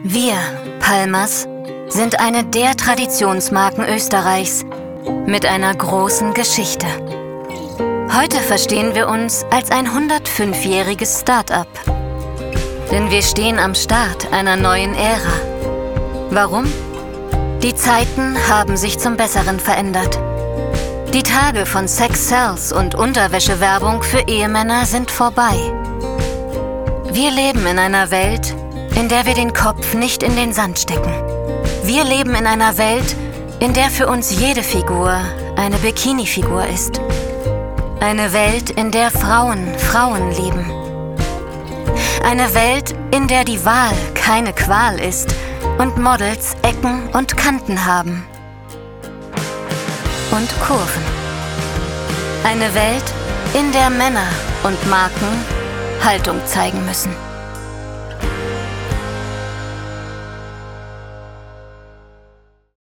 Wir, Palmers, sind eine der Traditionsmarken Österreichs mit einer großen Geschichte. Heute verstehen wir uns als ein 105-jähriges Start-up. Denn wir stehen am Start einer neuen Ära. Warum? Die Zeiten haben sich zum Besseren verändert. Die Tage von Sex Sells und Unterwäschewerbung für Ehemänner sind vorbei. Wir leben in einer Welt, in der wir den Kopf nicht in den Sand stecken. Wir leben in einer Welt, in der für uns jede Figur eine Bikini-Figur ist. Eine Welt, in der Frauen Frauen lieben. Eine Welt, in der die Wahl keine Qual ist und Models Ecken und Kanten haben. Und Kurven. Eine Welt, in der Männer und Marken Haltung zeigen müssen.